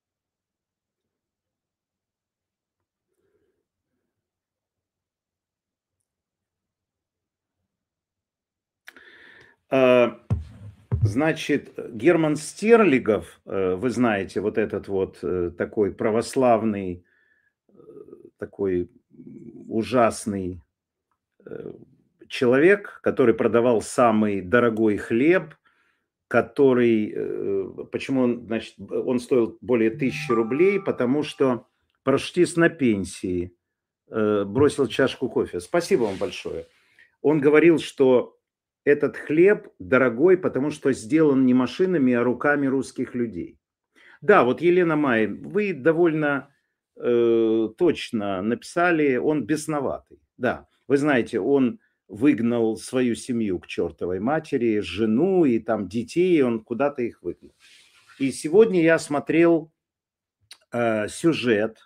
Значит, Герман Стерлигов, вы знаете, вот этот вот такой православный, такой ужасный человек, который продавал самый дорогой хлеб, который, почему он, значит, он стоил более тысячи рублей, потому что парашютист на пенсии бросил чашку кофе. Спасибо вам большое. Он говорил, что этот хлеб дорогой, потому что сделан не машинами, а руками русских людей. Да, вот Елена Май, вы довольно э, точно написали, он бесноватый. Да, вы знаете, он выгнал свою семью к чертовой матери, жену и там детей, он куда-то их выгнал. И сегодня я смотрел э, сюжет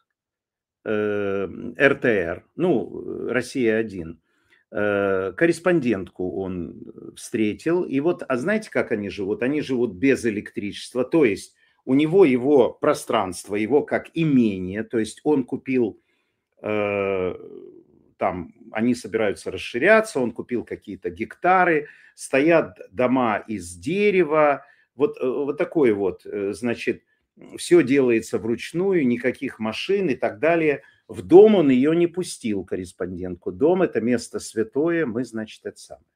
э, эр тэ эр, ну, Россия один. Корреспондентку он встретил. И вот, а знаете, как они живут? Они живут без электричества. То есть у него его пространство, его как имение. То есть он купил, э, там, они собираются расширяться, он купил какие-то гектары, стоят дома из дерева. Вот, вот такое вот, значит, все делается вручную, никаких машин и так далее. В дом он ее не пустил, корреспондентку. Дом – это место святое, мы, значит, это самое.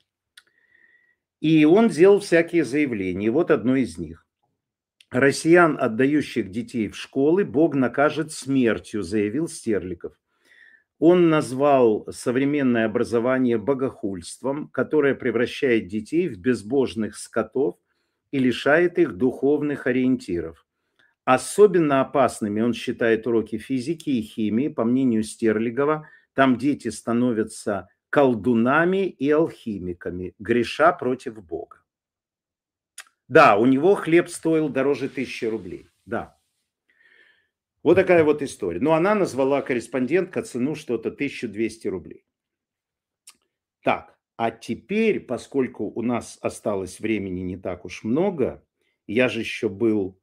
И он делал всякие заявления. И вот одно из них. «Россиян, отдающих детей в школы, Бог накажет смертью», заявил Стерлигов. Он назвал современное образование богохульством, которое превращает детей в безбожных скотов и лишает их духовных ориентиров. Особенно опасными он считает уроки физики и химии. По мнению Стерлигова, там дети становятся колдунами и алхимиками, греша против Бога. Да, у него хлеб стоил дороже тысячи рублей. Да. Вот такая вот история. Но она назвала, корреспондентка, цену что-то тысяча двести рублей. Так, а теперь, поскольку у нас осталось времени не так уж много, я же еще был...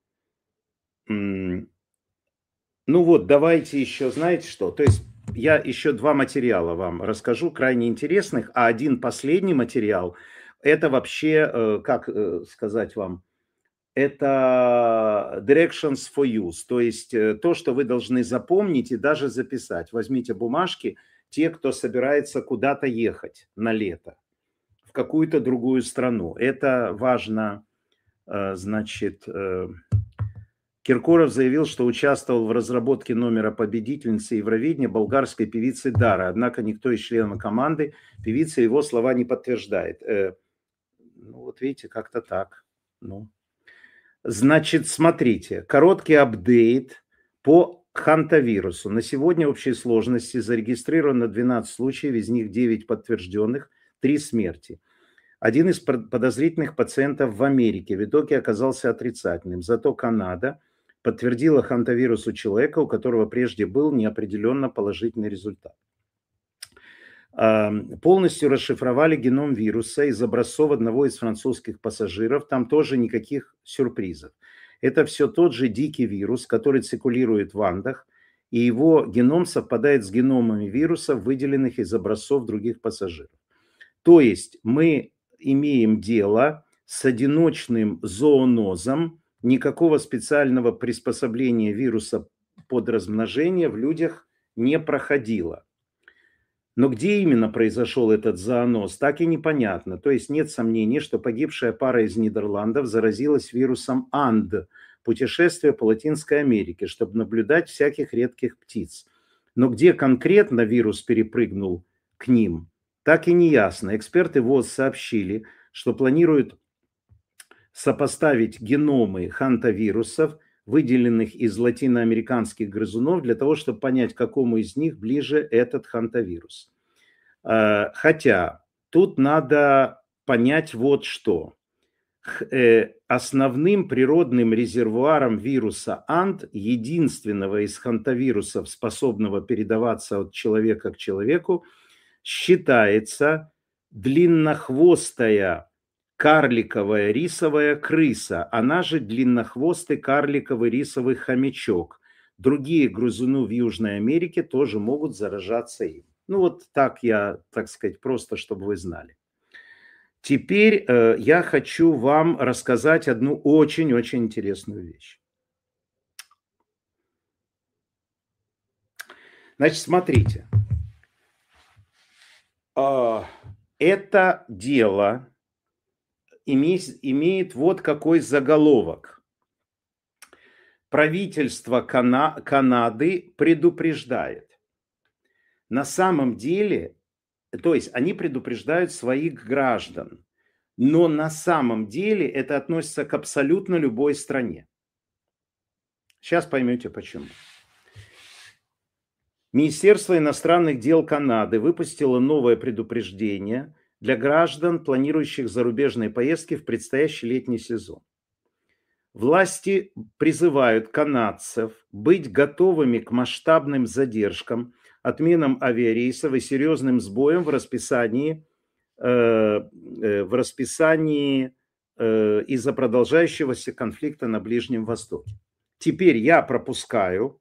Ну вот, давайте еще, знаете что, то есть я еще два материала вам расскажу, крайне интересных, а один последний материал, это вообще, как сказать вам, это directions for use, то есть то, что вы должны запомнить и даже записать. Возьмите бумажки, те, кто собирается куда-то ехать на лето, в какую-то другую страну. Это важно, значит... Киркоров заявил, что участвовал в разработке номера победительницы Евровидения болгарской певицы Дары. Однако никто из членов команды певицы его слова не подтверждает. Э, ну вот видите, как-то так. Ну. Значит, смотрите, короткий апдейт по хантавирусу. На сегодня в общей сложности зарегистрировано двенадцать случаев, из них девять подтвержденных, три смерти. Один из подозрительных пациентов в Америке в итоге оказался отрицательным. Зато Канада подтвердила хантавирус у человека, у которого прежде был неопределенно положительный результат. Полностью расшифровали геном вируса из образцов одного из французских пассажиров. Там тоже никаких сюрпризов. Это все тот же дикий вирус, который циркулирует в Андах, и его геном совпадает с геномами вирусов, выделенных из образцов других пассажиров. То есть мы имеем дело с одиночным зоонозом, никакого специального приспособления вируса под размножение в людях не проходило. Но где именно произошел этот зооноз, так и непонятно. То есть нет сомнений, что погибшая пара из Нидерландов заразилась вирусом анд, путешествие по Латинской Америке, чтобы наблюдать всяких редких птиц. Но где конкретно вирус перепрыгнул к ним, так и не ясно. Эксперты ВОЗ сообщили, что планируют сопоставить геномы хантавирусов выделенных из латиноамериканских грызунов, для того, чтобы понять, к какому из них ближе этот хантавирус. Хотя тут надо понять вот что. Основным природным резервуаром вируса Анд, единственного из хантавирусов, способного передаваться от человека к человеку, считается длиннохвостая карликовая рисовая крыса, она же длиннохвостый карликовый рисовый хомячок. Другие грызуны в Южной Америке тоже могут заражаться им. Ну вот так я, так сказать, просто чтобы вы знали. Теперь э, я хочу вам рассказать одну очень-очень интересную вещь. Значит, смотрите. Э, это дело имеет, имеет вот какой заголовок. Правительство Кана- Канады предупреждает. На самом деле, то есть они предупреждают своих граждан, но на самом деле это относится к абсолютно любой стране. Сейчас поймете почему. Министерство иностранных дел Канады выпустило новое предупреждение для граждан, планирующих зарубежные поездки в предстоящий летний сезон. Власти призывают канадцев быть готовыми к масштабным задержкам, отменам авиарейсов и серьезным сбоям в расписании, э, в расписании э, из-за продолжающегося конфликта на Ближнем Востоке. Теперь я пропускаю.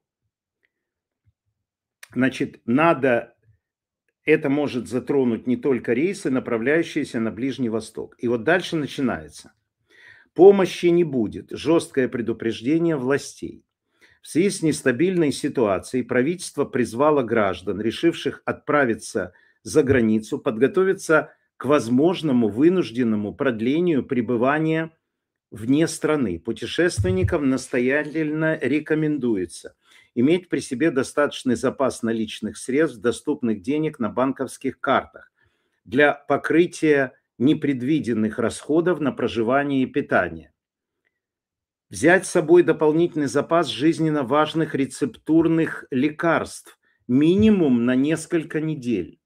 Значит, надо, это может затронуть не только рейсы, направляющиеся на Ближний Восток. И вот дальше начинается. Помощи не будет. Жесткое предупреждение властей. В связи с нестабильной ситуацией правительство призвало граждан, решивших отправиться за границу, подготовиться к возможному вынужденному продлению пребывания вне страны. Путешественникам настоятельно рекомендуется иметь при себе достаточный запас наличных средств, доступных денег на банковских картах для покрытия непредвиденных расходов на проживание и питание. Взять с собой дополнительный запас жизненно важных рецептурных лекарств, минимум на несколько недель.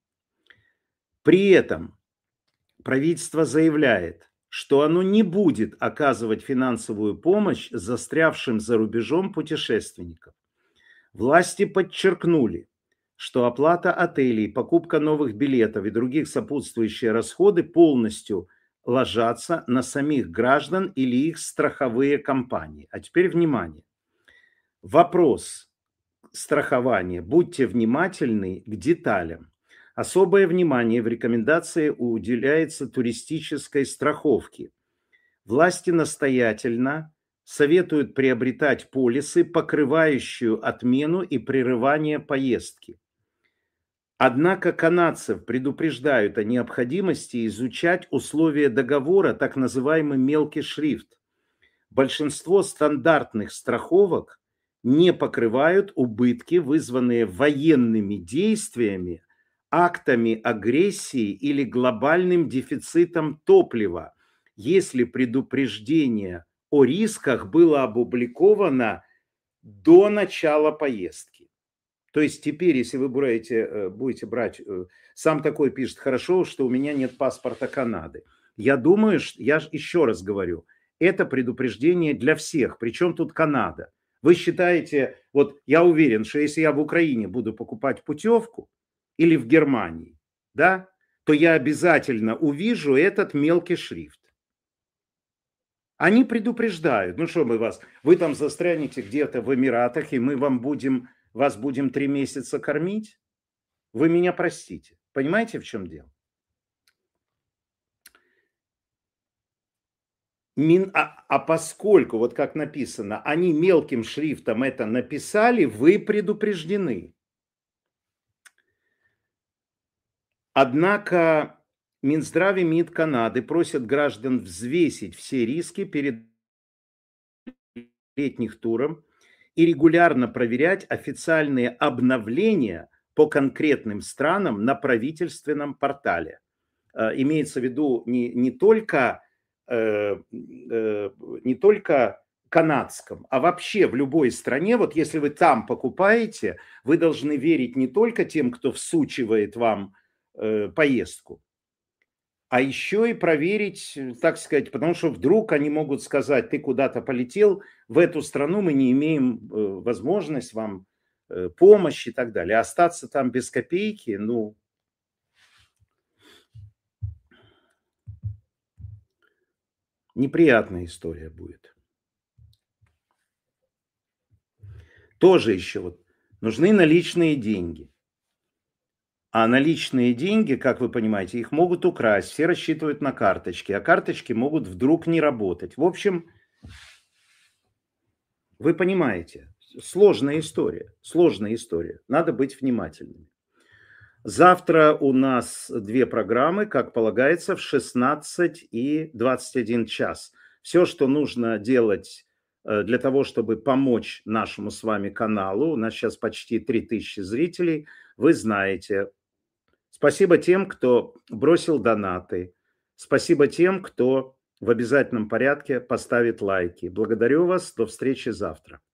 При этом правительство заявляет, что оно не будет оказывать финансовую помощь застрявшим за рубежом путешественникам. Власти подчеркнули, что оплата отелей, покупка новых билетов и других сопутствующие расходы полностью ложатся на самих граждан или их страховые компании. А теперь внимание. Вопрос страхования. Будьте внимательны к деталям. Особое внимание в рекомендации уделяется туристической страховке. Власти настоятельно советуют приобретать полисы, покрывающие отмену и прерывание поездки. Однако канадцев предупреждают о необходимости изучать условия договора, так называемый мелкий шрифт. Большинство стандартных страховок не покрывают убытки, вызванные военными действиями, актами агрессии или глобальным дефицитом топлива, если предупреждение о рисках было опубликовано до начала поездки. То есть теперь, если вы будете, будете брать, сам такой пишет, хорошо, что у меня нет паспорта Канады. Я думаю, что, я еще раз говорю, это предупреждение для всех, причем тут Канада. Вы считаете, вот я уверен, что если я в Украине буду покупать путевку или в Германии, да, то я обязательно увижу этот мелкий шрифт. Они предупреждают, ну что мы вас, вы там застрянете где-то в Эмиратах, и мы вам будем, вас будем три месяца кормить? Вы меня простите. Понимаете, в чем дело? Мин, а, а поскольку, вот как написано, они мелким шрифтом это написали, вы предупреждены. Однако Минздрав и МИД Канады просят граждан взвесить все риски перед летних туром и регулярно проверять официальные обновления по конкретным странам на правительственном портале. Имеется в виду не, не, только, э, э, не только канадском, а вообще в любой стране, вот если вы там покупаете, вы должны верить не только тем, кто всучивает вам э, поездку, а еще и проверить, так сказать, потому что вдруг они могут сказать, ты куда-то полетел, в эту страну мы не имеем э, возможность вам э, помощи и так далее. Остаться там без копейки, ну, неприятная история будет. Тоже еще вот нужны наличные деньги. А наличные деньги, как вы понимаете, их могут украсть, все рассчитывают на карточки, а карточки могут вдруг не работать. В общем, вы понимаете, сложная история, сложная история. Надо быть внимательными. Завтра у нас две программы, как полагается, в шестнадцать и двадцать один час. Все, что нужно делать для того, чтобы помочь нашему с вами каналу, у нас сейчас почти три тысячи зрителей, вы знаете. Спасибо тем, кто бросил донаты. Спасибо тем, кто в обязательном порядке поставит лайки. Благодарю вас. До встречи завтра.